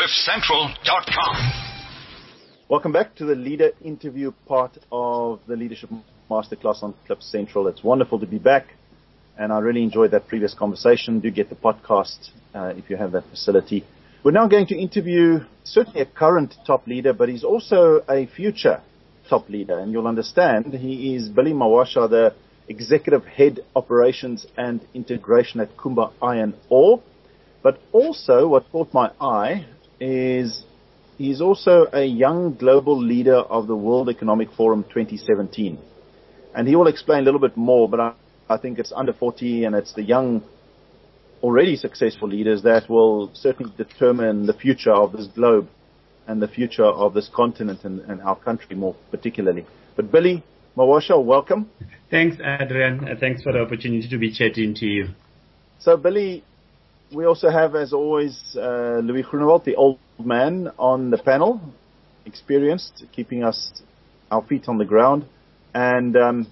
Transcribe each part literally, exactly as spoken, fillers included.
cliff central dot com. Welcome back to the leader interview part of the Leadership Masterclass on Cliff Central. It's wonderful to be back, and I really enjoyed that previous conversation. Do get the podcast uh, if you have that facility. We're now going to interview certainly a current top leader, but he's also a future top leader, and you'll understand he is Billy Mawasha, the Executive Head Operations and Integration at Kumba Iron Ore. But also what caught my eye is he's also a young global leader of the World Economic Forum twenty seventeen. And he will explain a little bit more, but I, I think it's under forty, and it's the young, already successful leaders that will certainly determine the future of this globe and the future of this continent and, and our country more particularly. But Billy Mawasha, welcome. Thanks, Adrian. Uh, thanks for the opportunity to be chatting to you. So, Billy, we also have, as always, uh, Louis Groenewald, the old man on the panel, experienced, keeping us our feet on the ground. And um,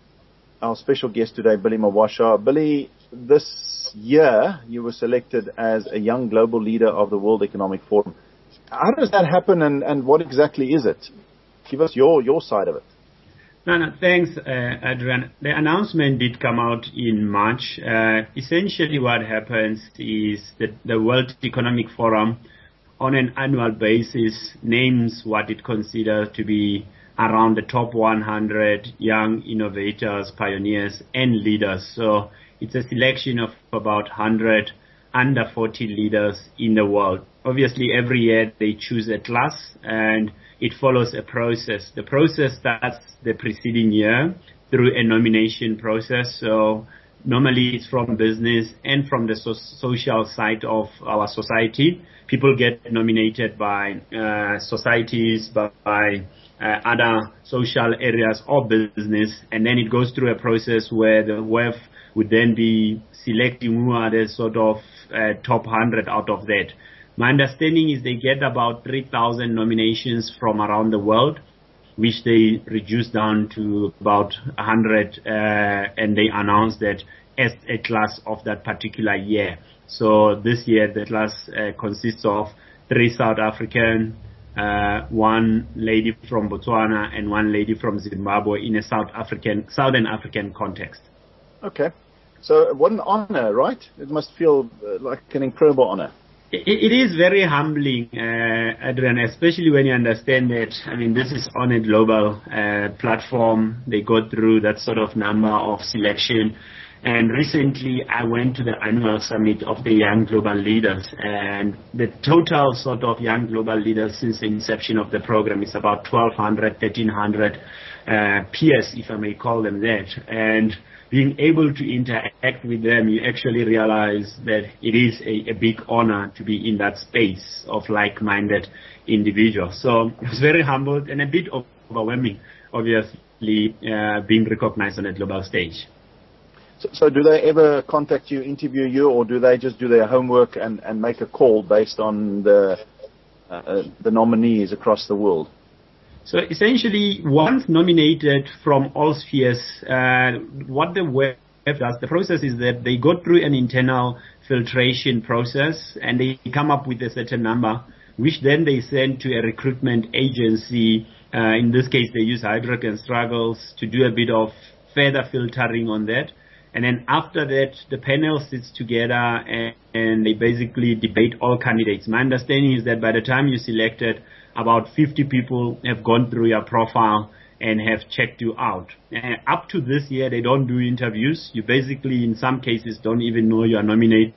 our special guest today, Billy Mawasha. Billy, this year you were selected as a young global leader of the World Economic Forum. How does that happen, and, and what exactly is it? Give us your, your side of it. No, no, thanks, uh, Adrian. The announcement did come out in March. Uh, essentially what happens is that the World Economic Forum, on an annual basis, names what it considers to be around the top one hundred young innovators, pioneers, and leaders. So it's a selection of about one hundred under forty leaders in the world. Obviously, every year they choose a class, and it follows a process. The process starts the preceding year through a nomination process. So normally it's from business and from the so- social side of our society. People get nominated by uh, societies, by, by uh, other social areas of business, and then it goes through a process where the W E F would then be selecting who are the sort of uh, top one hundred out of that. My understanding is they get about three thousand nominations from around the world, which they reduce down to about one hundred, uh, and they announce that as a class of that particular year. So this year the class uh, consists of three South African, uh, one lady from Botswana, and one lady from Zimbabwe in a South African, Southern African context. Okay. So what an honor, right? It must feel uh, like an incredible honor. It is very humbling, uh, Adrian, especially when you understand that, I mean, this is on a global uh, platform. They go through that sort of number of selection. And recently I went to the annual summit of the Young Global Leaders, and the total sort of Young Global Leaders since the inception of the program is about twelve hundred, thirteen hundred uh, peers, if I may call them that. And being able to interact with them, you actually realize that it is a, a big honor to be in that space of like-minded individuals. So it was very humbled and a bit overwhelming, obviously, uh, being recognized on a global stage. So, so do they ever contact you, interview you, or do they just do their homework and, and make a call based on the uh, the nominees across the world? So essentially, once nominated from all spheres, uh, what the W E F does, the process is that they go through an internal filtration process, and they come up with a certain number, which then they send to a recruitment agency. Uh, in this case, they use Heidrick and Struggles to do a bit of further filtering on that. And then after that, the panel sits together and, and they basically debate all candidates. My understanding is that by the time you're selected, about fifty people have gone through your profile and have checked you out. And up to this year, they don't do interviews. You basically, in some cases, don't even know you are nominated.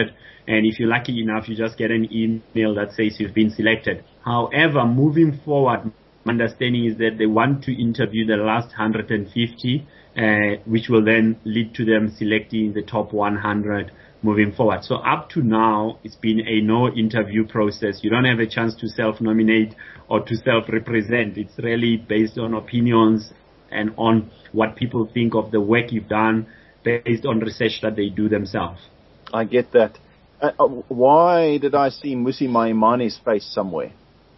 And if you're lucky enough, you just get an email that says you've been selected. However, moving forward, my understanding is that they want to interview the last one hundred fifty, uh, which will then lead to them selecting the top one hundred moving forward. So up to now, it's been a no-interview process. You don't have a chance to self-nominate or to self-represent. It's really based on opinions and on what people think of the work you've done, based on research that they do themselves. I get that. Uh, why did I see Musi Maimani's face somewhere?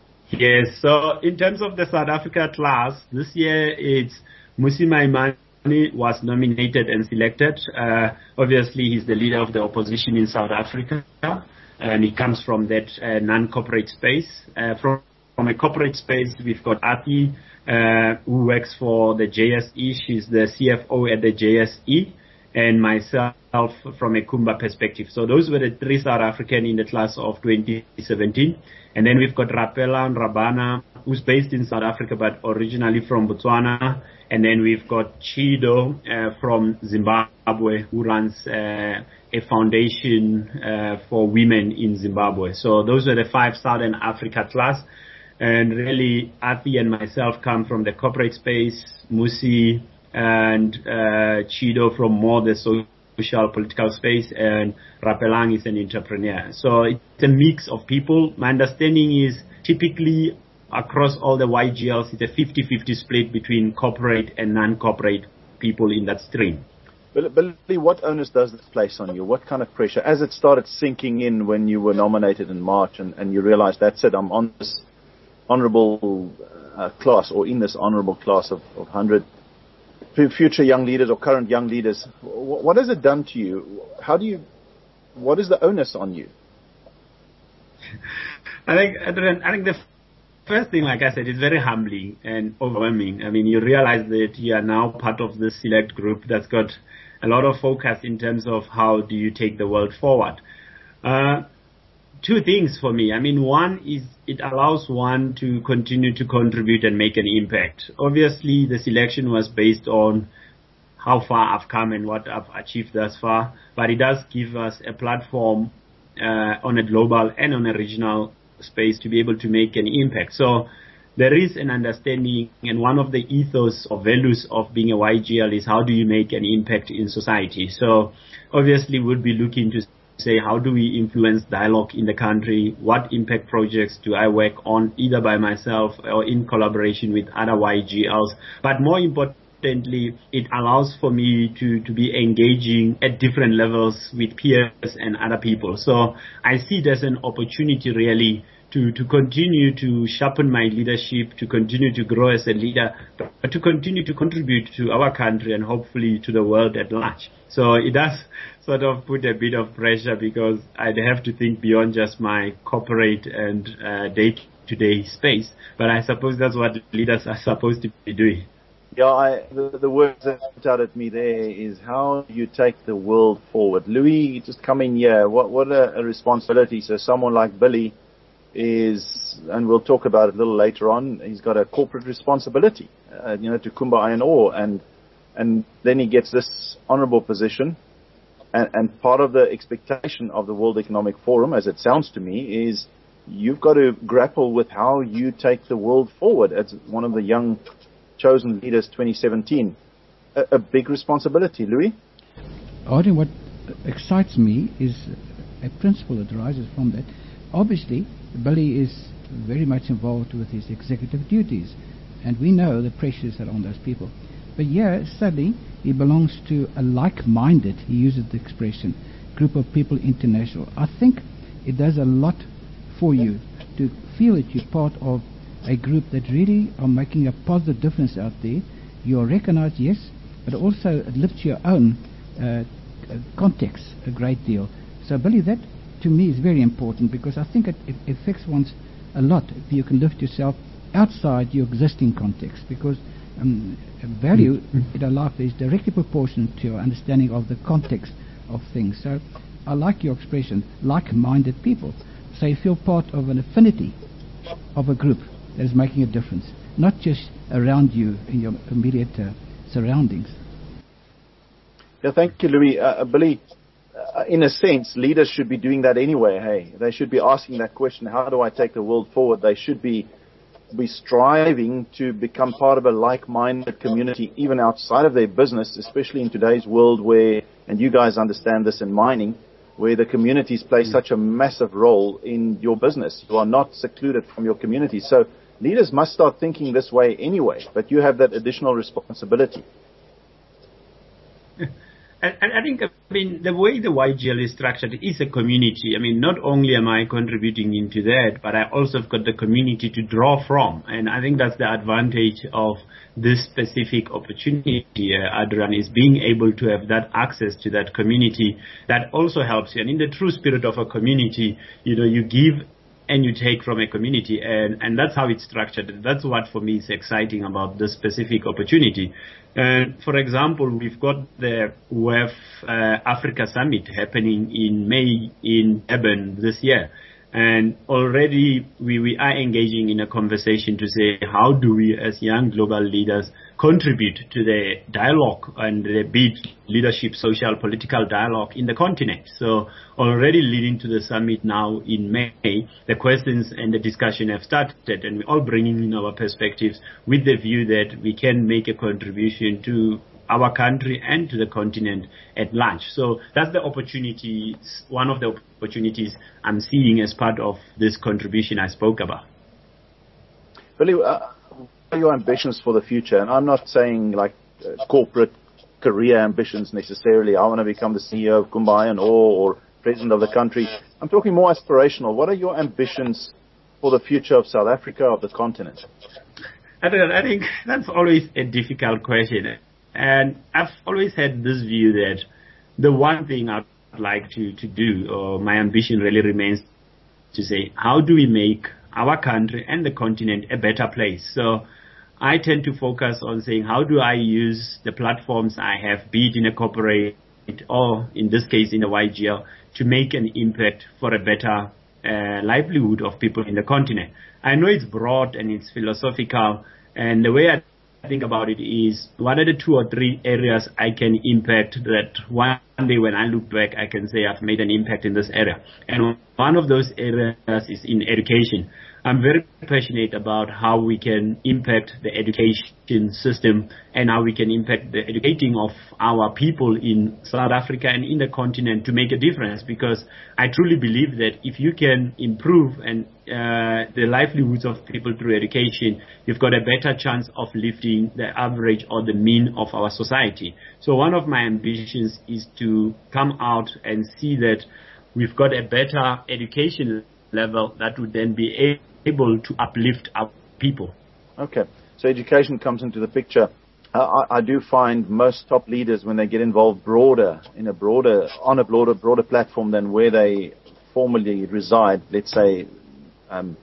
Yes, so in terms of the South Africa class, this year it's Musi Maimani was nominated and selected. Uh, obviously, he's the leader of the opposition in South Africa. and it comes from that uh, non-corporate space. Uh, from, from a corporate space, we've got Athi, uh, who works for the J S E. She's the C F O at the J S E, and myself from a Kumba perspective. So those were the three South African in the class of twenty seventeen. And then we've got Rapela Rabana, who's based in South Africa but originally from Botswana. And then we've got Chido uh, from Zimbabwe, who runs uh, a foundation uh, for women in Zimbabwe. So those were the five Southern Africa class. And really, Athi and myself come from the corporate space, Musi and uh, Chido from more the social political space, and Rapelang is an entrepreneur. So it's a mix of people. My understanding is typically across all the Y G Ls, it's a fifty-fifty split between corporate and non-corporate people in that stream. Billy, what onus does this place on you? What kind of pressure? As it started sinking in when you were nominated in March and, and you realized, that's it, I'm on this honorable uh, class, or in this honorable class of, of one hundred future young leaders or current young leaders, what has it done to you? How do you, what is the onus on you? I think, I think the first thing, like I said, is very humbling and overwhelming. I mean, you realize that you are now part of this select group that's got a lot of focus in terms of how do you take the world forward. Uh, two things for me. I mean, one is it allows one to continue to contribute and make an impact. Obviously, the selection was based on how far I've come and what I've achieved thus far, but it does give us a platform uh, on a global and on a regional space to be able to make an impact. So there is an understanding, and one of the ethos or values of being a Y G L is how do you make an impact in society. So obviously we'll be looking to say, how do we influence dialogue in the country? What impact projects do I work on, either by myself or in collaboration with other Y G Ls? But more importantly, it allows for me to, to be engaging at different levels with peers and other people. So I see it as an opportunity really to, to continue to sharpen my leadership, to continue to grow as a leader, but to continue to contribute to our country and hopefully to the world at large. So it does sort of put a bit of pressure because I'd have to think beyond just my corporate and uh, day-to-day space. But I suppose that's what leaders are supposed to be doing. Yeah, I, the, the words that jumped out at me there is how you take the world forward. Louis, just come in here. What, what a, a responsibility. So someone like Billy is, and we'll talk about it a little later on, he's got a corporate responsibility, uh, you know, to Kumba Iron Ore, and and then he gets this honorable position, and, and part of the expectation of the World Economic Forum, as it sounds to me, is you've got to grapple with how you take the world forward as one of the young chosen leaders twenty seventeen. A, a big responsibility, Louis? Arden, what excites me is a principle that arises from that. Obviously, Billy is very much involved with his executive duties, and we know the pressures that are on those people. But yeah, sadly, he belongs to a like-minded, he uses the expression, group of people international. I think it does a lot for you to feel that you're part of a group that really are making a positive difference out there. You're recognized, yes, but also it lifts your own uh, context a great deal. So Billy, that to me is very important, because I think it, it affects one a lot if you can lift yourself outside your existing context, because um, value mm-hmm. in a life is directly proportional to your understanding of the context of things. So I like your expression, like-minded people. So you feel part of an affinity of a group that is making a difference, not just around you in your immediate uh, surroundings. Yeah, thank you, Louis. Uh, Billy, uh, in a sense, leaders should be doing that anyway. Hey, they should be asking that question: how do I take the world forward? They should be be striving to become part of a like-minded community, even outside of their business, especially in today's world where, and you guys understand this in mining, where the communities play such a massive role in your business. You are not secluded from your community. So leaders must start thinking this way anyway, but you have that additional responsibility. I, I think I mean, the way the Y G L is structured is a community. I mean, not only am I contributing into that, but I also have got the community to draw from. And I think that's the advantage of this specific opportunity, uh, Adrian, is being able to have that access to that community that also helps you. And in the true spirit of a community, you know, you give and you take from a community, and, and that's how it's structured. That's what, for me, is exciting about this specific opportunity. And for example, we've got the W E F uh, Africa Summit happening in May in Durban this year. And already we, we are engaging in a conversation to say, how do we as young global leaders contribute to the dialogue and the big leadership, social, political dialogue in the continent? So already leading to the summit now in May, the questions and the discussion have started, and we're all bringing in our perspectives with the view that we can make a contribution to our country and to the continent at large. So that's the opportunity, one of the opportunities I'm seeing as part of this contribution I spoke about. Billy, uh, what are your ambitions for the future? And I'm not saying like uh, corporate career ambitions necessarily. I want to become the C E O of Kumbayan or, or president of the country. I'm talking more aspirational. What are your ambitions for the future of South Africa, of the continent? I think that's always a difficult question. And I've always had this view that the one thing I'd like to, to do, or my ambition really remains to say, how do we make our country and the continent a better place? So I tend to focus on saying, how do I use the platforms I have, be it in a corporate or in this case in the Y G L, to make an impact for a better uh, livelihood of people in the continent. I know it's broad and it's philosophical, and the way I think about it is, what are the two or three areas I can impact that one day when I look back I can say I've made an impact in this area? And one of those areas is in education. I'm very passionate about how we can impact the education system and how we can impact the educating of our people in South Africa and in the continent to make a difference, because I truly believe that if you can improve and uh, the livelihoods of people through education, you've got a better chance of lifting the average or the mean of our society. So one of my ambitions is to come out and see that we've got a better education level that would then be able able to uplift our people. Okay, so education comes into the picture. Uh, I, I do find most top leaders, when they get involved broader, in a broader, on a broader, broader platform than where they formally reside, let's say, um,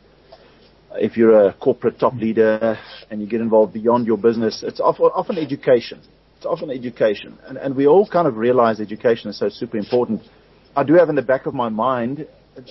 if you're a corporate top leader and you get involved beyond your business, it's often, often education. It's often education. And, and we all kind of realize education is so super important. I do have in the back of my mind,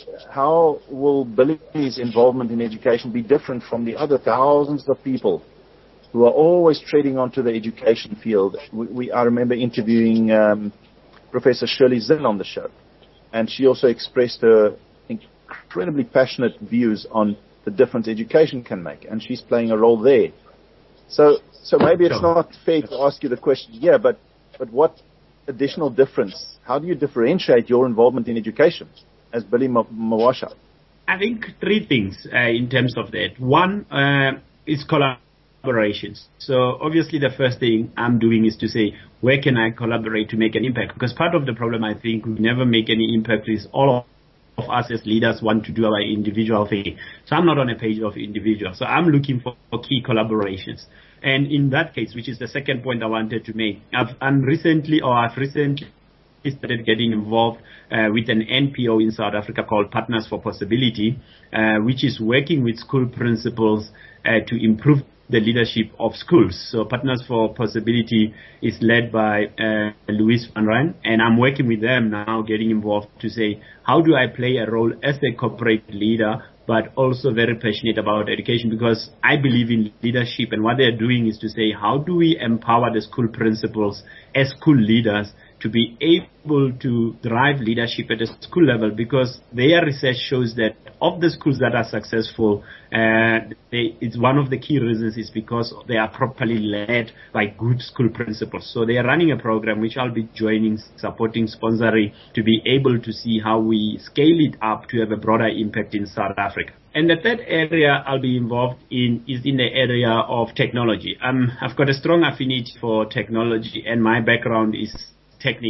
how will Billy's involvement in education be different from the other thousands of people who are always treading onto the education field? We, we I remember interviewing um, Professor Shirley Zinn on the show, and she also expressed her incredibly passionate views on the difference education can make, and she's playing a role there. So, so maybe it's not fair to ask you the question, yeah, but but what additional difference? How do you differentiate your involvement in education as Billy Mwasha? I think three things uh, in terms of that. One uh, is collaborations. So obviously the first thing I'm doing is to say, where can I collaborate to make an impact? Because part of the problem, I think, we never make any impact is all of us as leaders want to do our individual thing. So I'm not on a page of individual. So I'm looking for, for key collaborations. And in that case, which is the second point I wanted to make, I've I'm recently, or I've recently started getting involved uh, with an N P O in South Africa called Partners for Possibility, uh, which is working with school principals uh, to improve the leadership of schools. So Partners for Possibility is led by uh, Louis van Rijn, and I'm working with them now, getting involved to say, how do I play a role as a corporate leader, but also very passionate about education, because I believe in leadership, and what they're doing is to say, how do we empower the school principals as school leaders to be able to drive leadership at a school level, because their research shows that of the schools that are successful, uh, they, it's one of the key reasons is because they are properly led by good school principals. So they are running a program which I'll be joining, supporting, sponsoring, to be able to see how we scale it up to have a broader impact in South Africa. And the third area I'll be involved in is in the area of technology. Um, I've got a strong affinity for technology, and my background is technical.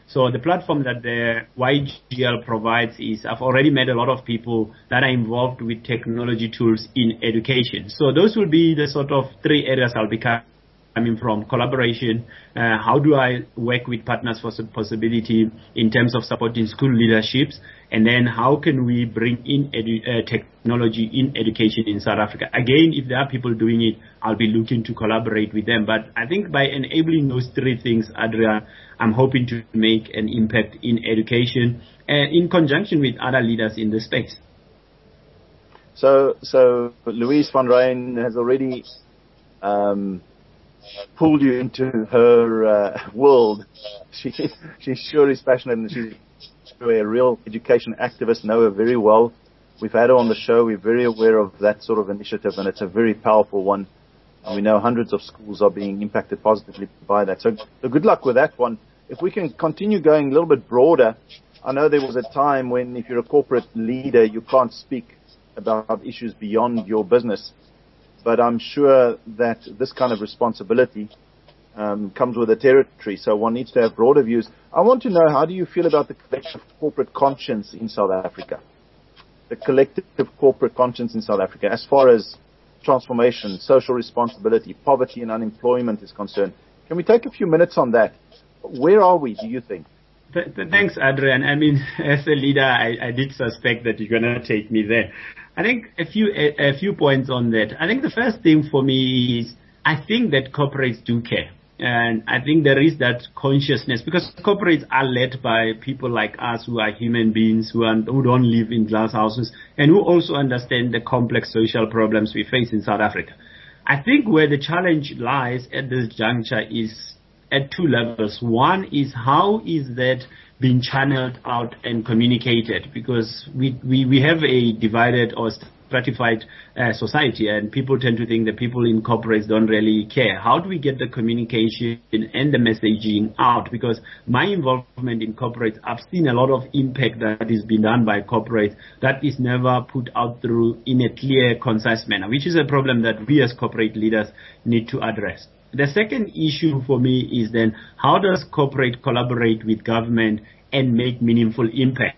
So the platform that the Y G L provides is, I've already met a lot of people that are involved with technology tools in education. So those will be the sort of three areas I'll be coming from: collaboration, uh, how do I work with partners for possibility in terms of supporting school leaderships, and then how can we bring in edu uh, technology in education in South Africa. Again, if there are people doing it, I'll be looking to collaborate with them. But I think by enabling those three things, Adrian, I'm hoping to make an impact in education and in conjunction with other leaders in the space. So, so Louise van Ryn has already um, pulled you into her uh, world. She, she sure is passionate, and she's a real education activist. Know her very well. We've had her on the show. We're very aware of that sort of initiative, and it's a very powerful one. And we know hundreds of schools are being impacted positively by that. So, so good luck with that one. If we can continue going a little bit broader, I know there was a time when if you're a corporate leader, you can't speak about issues beyond your business. But I'm sure that this kind of responsibility um, comes with the territory, so one needs to have broader views. I want to know, how do you feel about the collective corporate conscience in South Africa? The collective corporate conscience in South Africa, as far as transformation, social responsibility, poverty and unemployment is concerned. Can we take a few minutes on that? Where are we, do you think? Th th thanks, Adrian. I mean, as a leader, I, I did suspect that you're going to take me there. I think a few a, a few points on that. I think the first thing for me is I think that corporates do care. And I think there is that consciousness, because corporates are led by people like us who are human beings, who, are, who don't live in glass houses, and who also understand the complex social problems we face in South Africa. I think where the challenge lies at this juncture is at two levels. One is, how is that being channeled out and communicated? Because we, we, we have a divided or stratified uh, society, and people tend to think that people in corporates don't really care. How do we get the communication and the messaging out? Because my involvement in corporates, I've seen a lot of impact that is being done by corporates that is never put out through in a clear, concise manner, which is a problem that we as corporate leaders need to address. The second issue for me is then, how does corporate collaborate with government and make meaningful impact?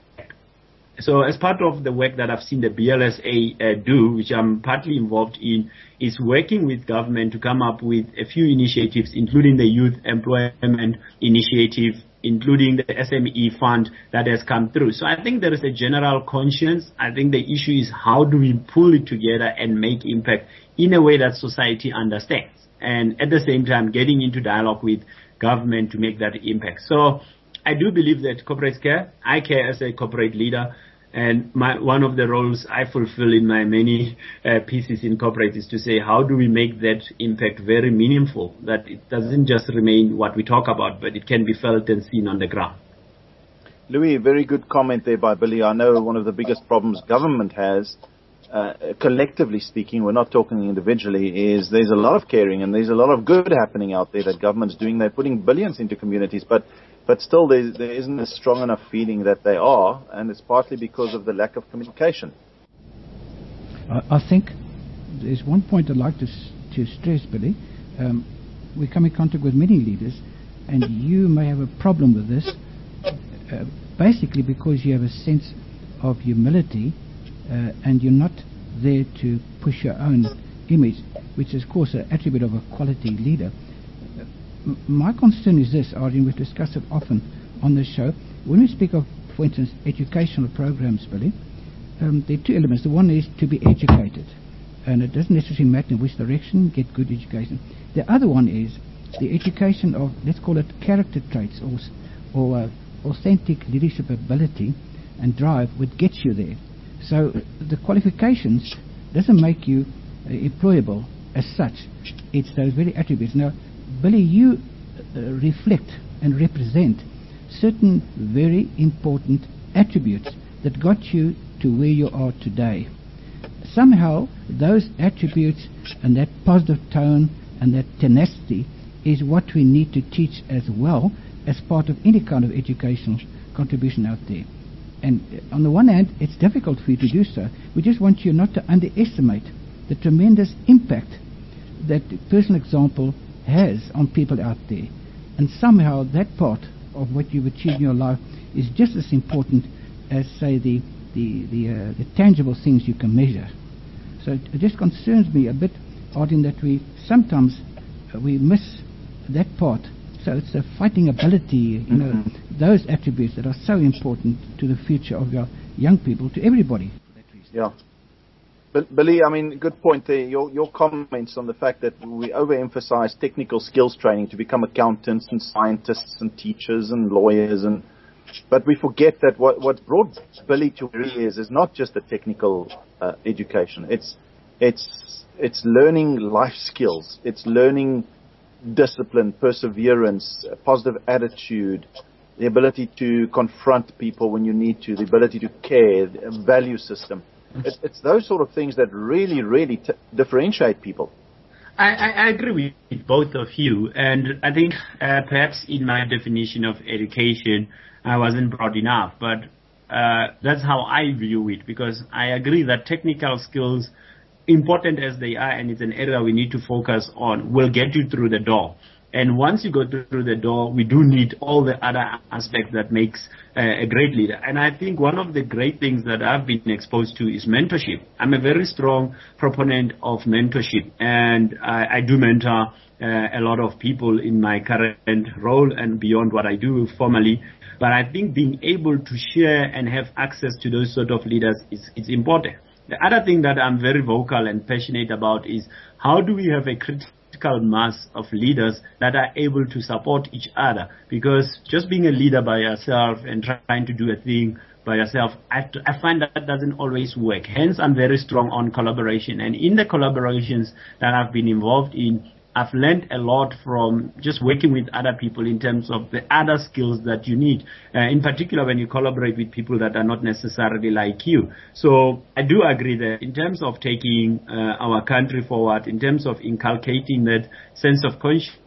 So as part of the work that I've seen the B L S A uh, do, which I'm partly involved in, is working with government to come up with a few initiatives, including the Youth Employment Initiative, including the S M E fund that has come through. So I think there is a general conscience. I think the issue is, how do we pull it together and make impact in a way that society understands, and at the same time getting into dialogue with government to make that impact. So I do believe that corporates care. I care as a corporate leader. And my, one of the roles I fulfill in my many uh, pieces in corporate is to say, how do we make that impact very meaningful, that it doesn't just remain what we talk about, but it can be felt and seen on the ground. Louis, very good comment there by Billy. I know one of the biggest problems government has, uh, collectively speaking, we're not talking individually, is there's a lot of caring and there's a lot of good happening out there that government's doing. They're putting billions into communities, but But still, there, there isn't a strong enough feeling that they are, and it's partly because of the lack of communication. I, I think there's one point I'd like to, to stress, Billy. Um, we come in contact with many leaders, and you may have a problem with this, uh, basically because you have a sense of humility, uh, and you're not there to push your own image, which is, of course, an attribute of a quality leader. My concern is this, Arjen, we've discussed it often on this show. When we speak of, for instance, educational programs, Billy, um, there are two elements. The one is to be educated, and it doesn't necessarily matter in which direction, get good education. The other one is the education of, let's call it character traits, or, or uh, authentic leadership ability and drive, which gets you there. So the qualifications doesn't make you uh, employable as such. It's those very attributes. Now, Billy, you uh, reflect and represent certain very important attributes that got you to where you are today. Somehow, those attributes and that positive tone and that tenacity is what we need to teach as well as part of any kind of educational contribution out there. And on the one hand, it's difficult for you to do so. We just want you not to underestimate the tremendous impact that the personal example has on people out there, and somehow that part of what you've achieved in your life is just as important as, say, the the the, uh, the tangible things you can measure. So it, it just concerns me a bit, Arden, that we sometimes uh, we miss that part. So it's a fighting ability, you know, mm-hmm. those attributes that are so important to the future of your young people, to everybody. Yeah. But Billy, I mean, good point there. Your your comments on the fact that we overemphasize technical skills training to become accountants and scientists and teachers and lawyers, and but we forget that what what brought Billy to where he is is not just the technical uh, education. It's it's it's learning life skills. It's learning discipline, perseverance, a positive attitude, the ability to confront people when you need to, the ability to care, the value system. It's, it's those sort of things that really, really t- differentiate people. I, I, I agree with both of you, and I think uh, perhaps in my definition of education, I wasn't broad enough, but uh, that's how I view it, because I agree that technical skills, important as they are, and it's an area we need to focus on, will get you through the door. And once you go through the door, we do need all the other aspects that makes uh, a great leader. And I think one of the great things that I've been exposed to is mentorship. I'm a very strong proponent of mentorship, and I, I do mentor uh, a lot of people in my current role and beyond what I do formally. But I think being able to share and have access to those sort of leaders is, is important. The other thing that I'm very vocal and passionate about is how do we have a critical mass of leaders that are able to support each other, because just being a leader by yourself and trying to do a thing by yourself, I, I find that, that doesn't always work. Hence, I'm very strong on collaboration, and in the collaborations that I've been involved in, I've learned a lot from just working with other people in terms of the other skills that you need, uh, in particular when you collaborate with people that are not necessarily like you. So I do agree that in terms of taking uh, our country forward, in terms of inculcating that sense of consciousness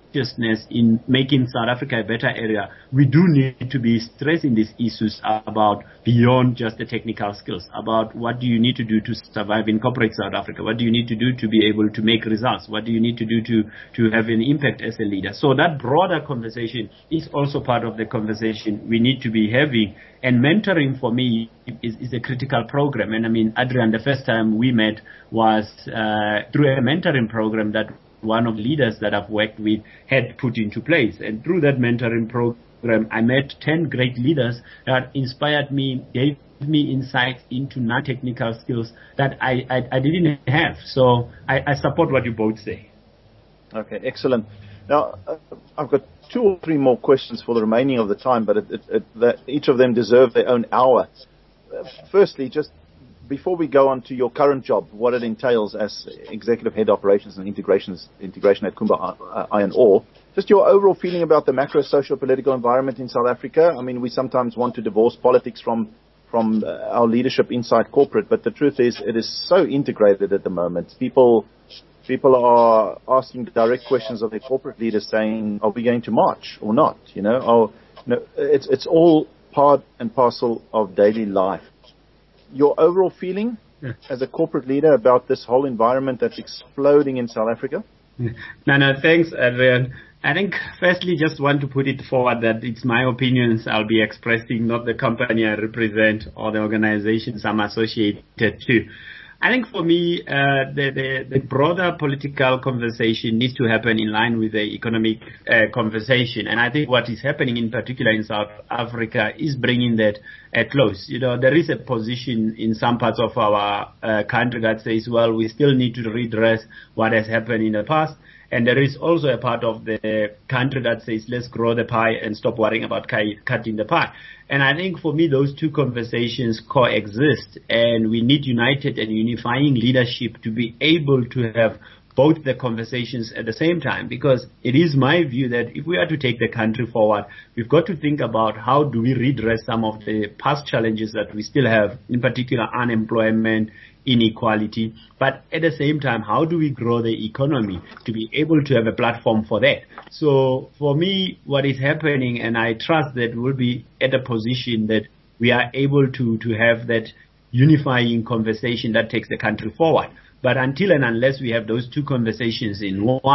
in making South Africa a better area, we do need to be stressing these issues about beyond just the technical skills, about what do you need to do to survive in corporate South Africa, what do you need to do to be able to make results, what do you need to do to, to have an impact as a leader. So that broader conversation is also part of the conversation we need to be having. And mentoring for me is, is a critical program. And I mean, Adrian, the first time we met was uh, through a mentoring program that one of the leaders that I've worked with had put into place. And through that mentoring program, I met ten great leaders that inspired me, gave me insights into non-technical skills that I, I, I didn't have. So I, I support what you both say. Okay, excellent. Now, uh, I've got two or three more questions for the remaining of the time, but it, it, it, that each of them deserve their own hour. Uh, firstly, just before we go on to your current job, what it entails as Executive Head Operations and Integrations, Integration at Kumba Iron Ore, just your overall feeling about the macro socio-political environment in South Africa. I mean, we sometimes want to divorce politics from from uh, our leadership inside corporate, but the truth is it is so integrated at the moment. People people are asking direct questions of their corporate leaders saying, are we going to march or not? You know, or, you know it's it's all part and parcel of daily life. Your overall feeling yeah. as a corporate leader about this whole environment that's exploding in South Africa? No, no, thanks, Adrian. I think, firstly, just want to put it forward that it's my opinions I'll be expressing, not the company I represent or the organizations I'm associated to. I think for me, uh, the, the, the broader political conversation needs to happen in line with the economic uh, conversation. And I think what is happening in particular in South Africa is bringing that uh, close. You know, there is a position in some parts of our uh, country that says, well, we still need to redress what has happened in the past. And there is also a part of the country that says, let's grow the pie and stop worrying about cutting the pie. And I think for me, those two conversations coexist, and we need united and unifying leadership to be able to have both the conversations at the same time, because it is my view that if we are to take the country forward, we've got to think about how do we redress some of the past challenges that we still have, in particular unemployment, inequality, but at the same time, how do we grow the economy to be able to have a platform for that? So for me, what is happening, and I trust that we'll be at a position that we are able to, to have that unifying conversation that takes the country forward. But until and unless we have those two conversations in one,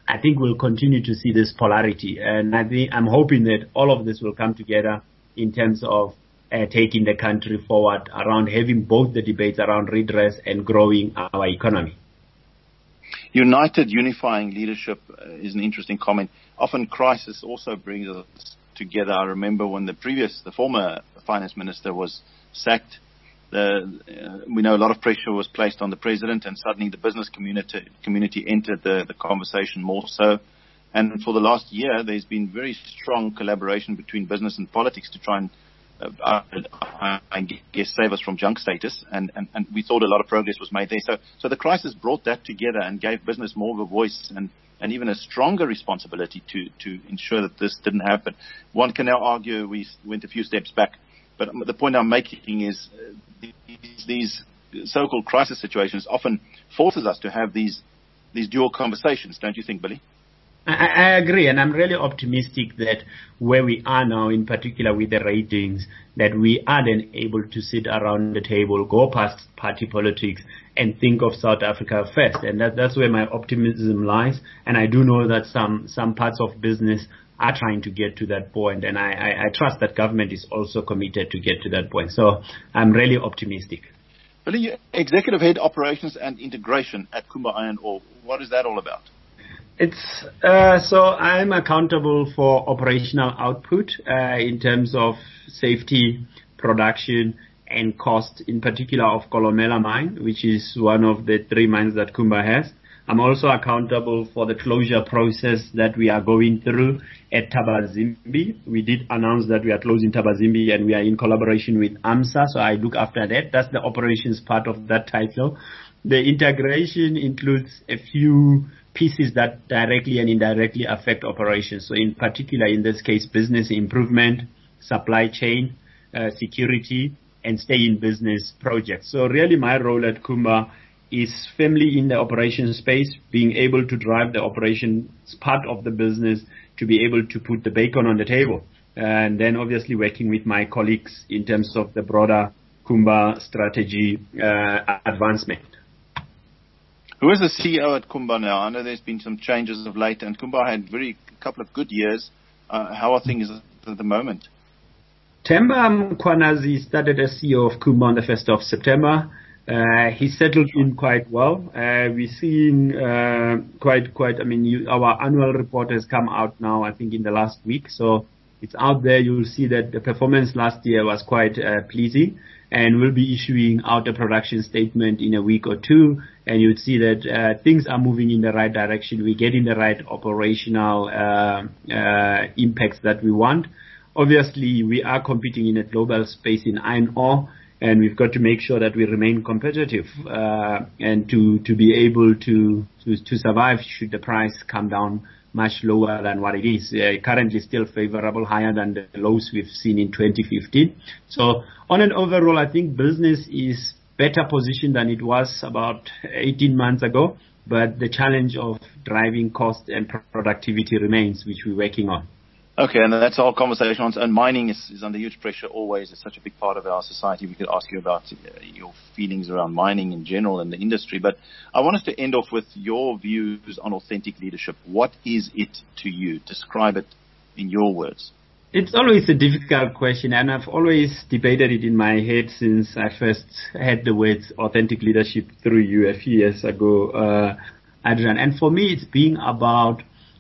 I think we'll continue to see this polarity. And I think I'm hoping that all of this will come together in terms of uh, taking the country forward around having both the debates around redress and growing our economy. United, unifying leadership uh, is an interesting comment. Often crisis also brings us together. I remember when the previous, the former finance minister was sacked, the, uh, we know a lot of pressure was placed on the president, and suddenly the business community community entered the, the conversation more so. And for the last year, there's been very strong collaboration between business and politics to try and, uh, I, I guess, save us from junk status. And, and, and we thought a lot of progress was made there. So, so the crisis brought that together and gave business more of a voice and, and even a stronger responsibility to, to ensure that this didn't happen. One can now argue we went a few steps back. But the point I'm making is uh, these, these so-called crisis situations often forces us to have these these dual conversations, don't you think, Billy? I, I agree, and I'm really optimistic that where we are now, in particular with the ratings, that we are then able to sit around the table, go past party politics, and think of South Africa first. And that, that's where my optimism lies. And I do know that some, some parts of business are trying to get to that point, and I, I, I trust that government is also committed to get to that point. So I'm really optimistic. Billy, Executive Head Operations and Integration at Kumba Iron Ore, what is that all about? It's uh, so I'm accountable for operational output uh, in terms of safety, production, and cost, in particular of Kolomela mine, which is one of the three mines that Kumba has. I'm also accountable for the closure process that we are going through at Thabazimbi. We did announce that we are closing Thabazimbi, and we are in collaboration with AMSA, so I look after that. That's the operations part of that title. The integration includes a few pieces that directly and indirectly affect operations. So in particular, in this case, business improvement, supply chain, uh, security, and stay in business projects. So really my role at Kumba is firmly in the operation space, being able to drive the operations part of the business to be able to put the bacon on the table. And then obviously working with my colleagues in terms of the broader Kumba strategy uh, advancement. Who is the C E O at Kumba now? I know there's been some changes of late, and Kumba had very a couple of good years. Uh, how are things at the moment? Themba Mkhwanazi started as C E O of Kumba on the first of September. Uh, he settled in quite well. Uh, we're seeing uh, quite, quite, I mean, you, our annual report has come out now, I think, in the last week. So it's out there. You'll see that the performance last year was quite uh, pleasing. And we'll be issuing out a production statement in a week or two. And you'll see that uh, things are moving in the right direction. We're getting the right operational uh, uh, impacts that we want. Obviously, we are competing in a global space in iron ore. And we've got to make sure that we remain competitive uh, and to, to be able to, to to survive should the price come down much lower than what it is. Uh, currently still favorable, higher than the lows we've seen in twenty fifteen. So on an overall, I think business is better positioned than it was about eighteen months ago. But the challenge of driving cost and productivity remains, which we're working on. Okay, and that's our conversation on, and mining is, is under huge pressure always. It's such a big part of our society. We could ask you about uh, your feelings around mining in general and the industry, but I want us to end off with your views on authentic leadership. What is it to you? Describe it in your words. It's always a difficult question, and I've always debated it in my head since I first had the words authentic leadership through you a few years ago, uh, Adrian. And for me, it's being about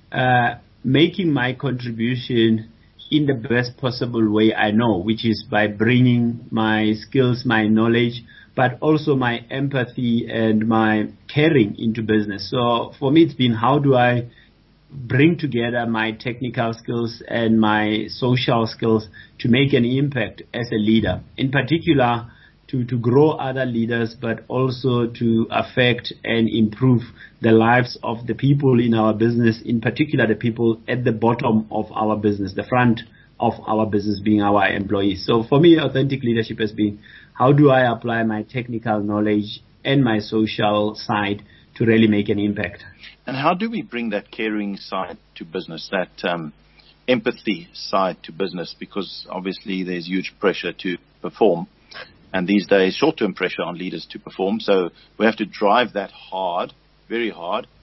uh making my contribution in the best possible way I know, which is by bringing my skills, my knowledge, but also my empathy and my caring into business. So for me, it's been how do I bring together my technical skills and my social skills to make an impact as a leader, in particular to, to grow other leaders, but also to affect and improve the lives of the people in our business, in particular the people at the bottom of our business, the front of our business being our employees. So for me, authentic leadership has been how do I apply my technical knowledge and my social side to really make an impact. And how do we bring that caring side to business, that um, empathy side to business? Because obviously there's huge pressure to perform. And these days, short-term pressure on leaders to perform. So we have to drive that hard, very hard.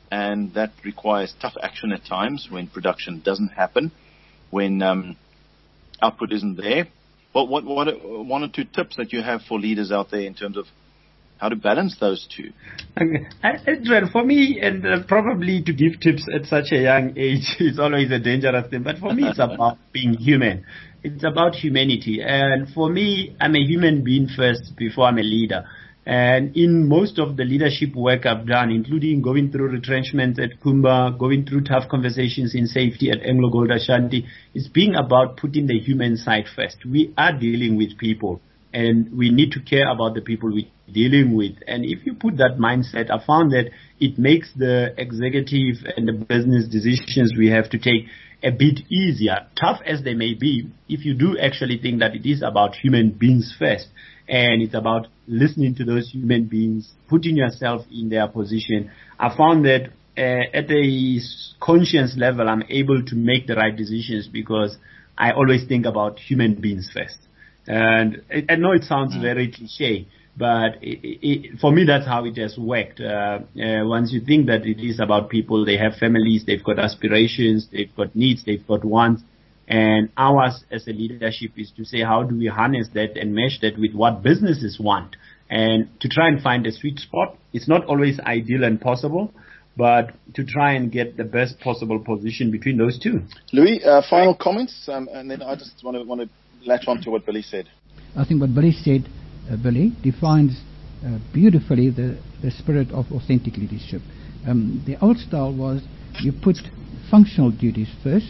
and that requires tough action at times when production doesn't happen, when um, output isn't there. What, what, what, one or two tips that you have for leaders out there in terms of how to balance those two? Okay. Adrian, for me, and uh, probably to give tips at such a young age is always a dangerous thing, but for me it's about being human. It's about humanity. And for me, I'm a human being first before I'm a leader. And in most of the leadership work I've done, including going through retrenchment at Kumba, going through tough conversations in safety at Anglo Gold Ashanti, it's being about putting the human side first. We are dealing with people, and we need to care about the people we're dealing with. And if you put that mindset, I found that it makes the executive and the business decisions we have to take a bit easier, tough as they may be, if you do actually think that it is about human beings first. And it's about listening to those human beings, putting yourself in their position. I found that uh, at a conscious level, I'm able to make the right decisions because I always think about human beings first. And I know it sounds very cliche, but it, it, for me, that's how it has worked. Uh, uh, once you think that it is about people, they have families, they've got aspirations, they've got needs, they've got wants. And ours as a leadership is to say, how do we harness that and mesh that with what businesses want? And to try and find a sweet spot. It's not always ideal and possible, but to try and get the best possible position between those two. Louis, uh, final comments, um, and then I just want to want to latch on to what Billy said. I think what Billy said, uh, Billy, defines uh, beautifully the, the spirit of authentic leadership. Um, the old style was you put functional duties first,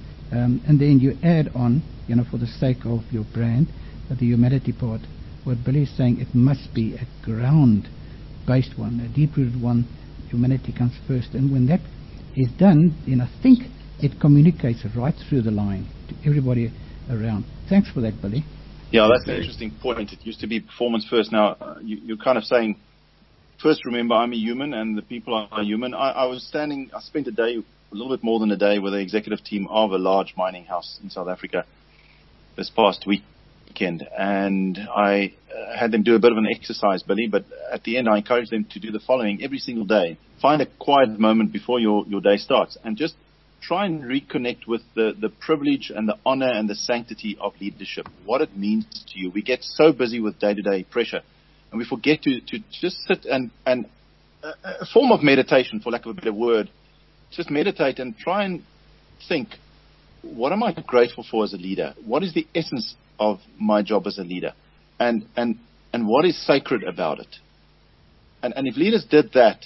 Um, and then you add on, you know, for the sake of your brand, uh, the humanity part. What Billy is saying, it must be a ground-based one, a deep-rooted one. Humanity comes first. And when that is done, then I think it communicates right through the line to everybody around. Thanks for that, Billy. Yeah, that's an interesting point. It used to be performance first. Now, uh, you, you're kind of saying, first remember, I'm a human and the people are human. I, I was standing, I spent a day, a little bit more than a day, with the executive team of a large mining house in South Africa this past weekend. And I uh, had them do a bit of an exercise, Billy, but at the end I encouraged them to do the following every single day. Find a quiet moment before your, your day starts and just try and reconnect with the, the privilege and the honor and the sanctity of leadership, what it means to you. We get so busy with day-to-day pressure and we forget to, to just sit and, and uh, a form of meditation, for lack of a better word, just meditate and try and think, what am I grateful for as a leader? What is the essence of my job as a leader? And and and what is sacred about it? And and if leaders did that,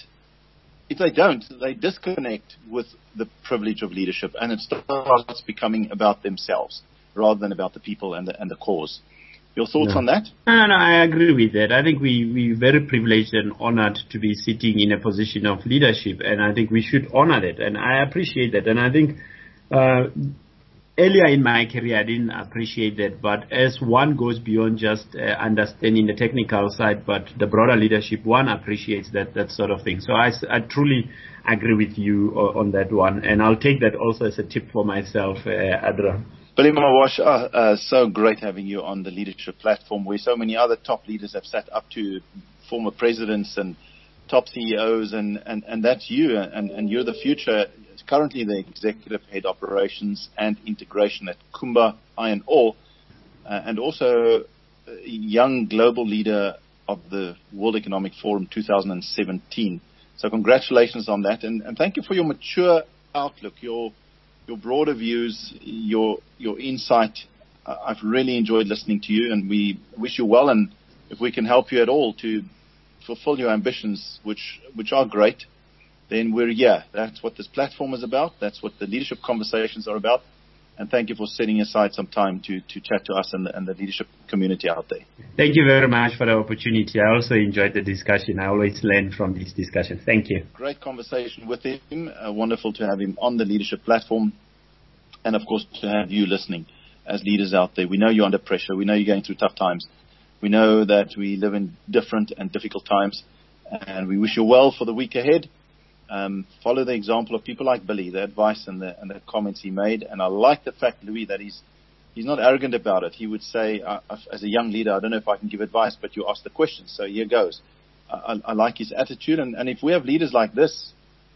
if they don't, they disconnect with the privilege of leadership and it starts becoming about themselves rather than about the people and the, and the cause. Your thoughts no. on that? No, no, I agree with that. I think we, we're very privileged and honored to be sitting in a position of leadership, and I think we should honor that, and I appreciate that. And I think uh, earlier in my career, I didn't appreciate that, but as one goes beyond just uh, understanding the technical side, but the broader leadership, one appreciates that, that sort of thing. So I, I truly agree with you on that one, and I'll take that also as a tip for myself, uh, Adra. Billy Mawash, uh, uh, so great having you on the leadership platform where so many other top leaders have sat up to former presidents and top C E Os, and, and, and that's you, and, and you're the future. Currently the executive head operations and integration at Kumba Iron Ore, uh, and also a young global leader of the World Economic Forum two thousand seventeen. So congratulations on that, and, and thank you for your mature outlook, your your broader views, your your insight. Uh, I've really enjoyed listening to you, and we wish you well. And if we can help you at all to fulfill your ambitions, which which are great, then we're here. That's what this platform is about. That's what the leadership conversations are about. And thank you for setting aside some time to, to chat to us and the, and the leadership community out there. Thank you very much for the opportunity. I also enjoyed the discussion. I always learn from these discussions. Thank you. Great conversation with him. Uh, wonderful to have him on the leadership platform. And, of course, to have you listening as leaders out there. We know you're under pressure. We know you're going through tough times. We know that we live in different and difficult times. And we wish you well for the week ahead. Um, follow the example of people like Billy, the advice and the, and the comments he made. And I like the fact, Louis, that he's he's not arrogant about it. He would say, uh, as a young leader, I don't know if I can give advice, but you ask the question, so here goes. I, I like his attitude. And, and if we have leaders like this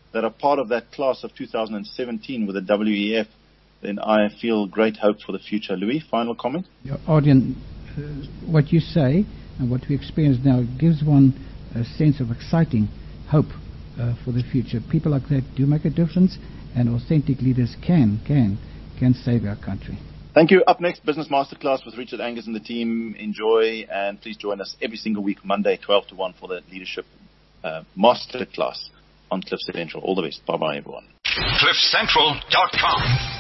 that are part of that class of two thousand seventeen with the W E F, then I feel great hope for the future. Louis, final comment? Yeah, Ardian, uh, what you say and what we experience now gives one a sense of exciting hope uh, for the future. People like that do make a difference, and authentic leaders can, can, can save our country. Thank you. Up next, Business Masterclass with Richard Angus and the team. Enjoy, and please join us every single week, Monday, twelve to one, for the Leadership uh, Masterclass on Cliff Central. All the best. Bye-bye, everyone. cliff central dot com